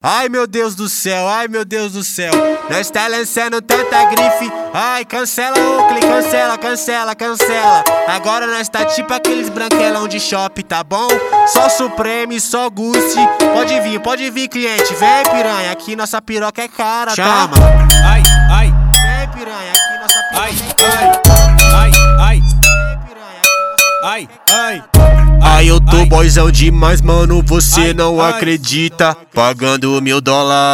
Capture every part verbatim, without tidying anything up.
Ai meu Deus do céu, ai meu Deus do céu. Nós tá lançando tanta grife. Ai, cancela Oakley, cancela, cancela, cancela. Agora nós tá tipo aqueles branquelão de shopping, tá bom? Só Supreme, só Gucci. Pode vir, pode vir, cliente. Vem, piranha, aqui nossa piroca é cara, Chama. tá? Ai, ai. Vem, piranha, aqui nossa piroca Ai, é cara. ai, ai, ai. Vem, piranha, aqui nossa Ai, ai. Ai, eu tô ai. boyzão demais, mano, você Ai, não ai. acredita. Pagando mil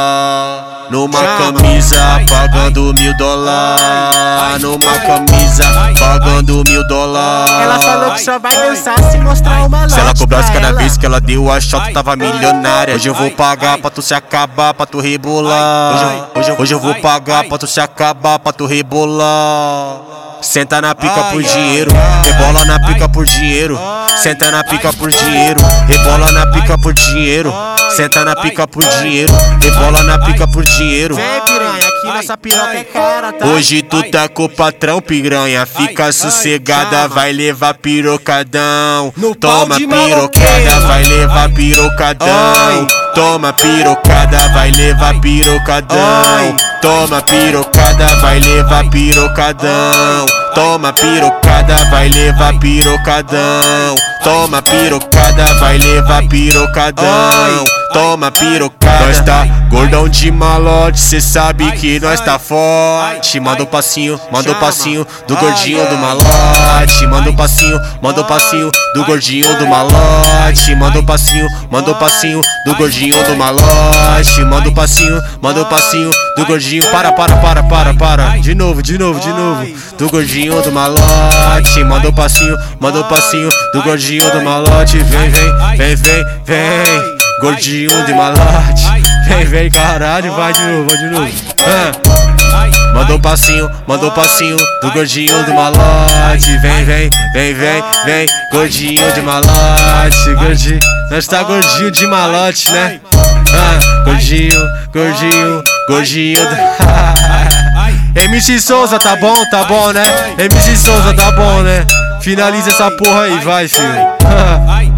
dólar numa Chama. camisa, Ai, pagando mil dólar ai, numa ai, camisa, ai, pagando mil dólar. Ela falou que só vai dançar se mostrar o malote. Se ela cobrasse pra cada ela. vez que ela deu a shot, Ai, tava ai, milionária. Hoje eu vou ai, pagar ai. pra tu se acabar, pra tu rebolar. Hoje Ai, eu, hoje eu, hoje eu vou ai, pagar ai. pra tu se acabar, pra tu rebolar. Senta na pica Ai, por ai, dinheiro, ai, rebola na pica ai. por dinheiro. Ai, Senta na pica ai, por ai. dinheiro, rebola na pica Ai, por dinheiro. ai, Senta na pica ai, por ai. dinheiro, rebola na Ai, pica ai. por dinheiro. Vem, piranha, aqui Ai, nossa piroca ai. é cara, tá? Hoje tu Ai. tá com o patrão, piranha. Fica Ai, sossegada, chama. vai levar pirocadão. No pau Toma de pirocada, maloqueiro. vai levar Ai. pirocadão. Ai. Toma pirocada, vai levar Ai. pirocadão. Ai. Toma pirocada, vai levar Ai. pirocadão. Toma pirocada, vai levar pirocadão. Toma pirocada, vai levar pirocadão. Toma pirocada. Nós tá gordão de malote, cê sabe que nós tá forte. Manda o passinho, manda o passinho do gordinho do malote. Manda o passinho, manda o passinho do gordinho do malote. Manda o passinho, manda o passinho do gordinho do malote. Manda o passinho, manda o passinho do gordinho. Para, para, para, para, para. De novo, de novo, de novo. Do gordinho do malote. Manda o passinho, manda o passinho do gordinho do malote. Vem, vem, vem, vem, vem. Gordinho de malote. Vem, vem, caralho. Vai de novo, vai de novo. Ah. Manda um passinho, manda um passinho do gordinho do malote. Vem, vem, vem, vem, vem. Gordinho de malote. Gordinho. Nós tá gordinho de malote, né? Ah, gordinho, gordinho, gordinho do... M C Souza, tá bom, tá bom, né? M C Souza, tá bom, né? Finaliza essa porra aí, vai, filho. Ai.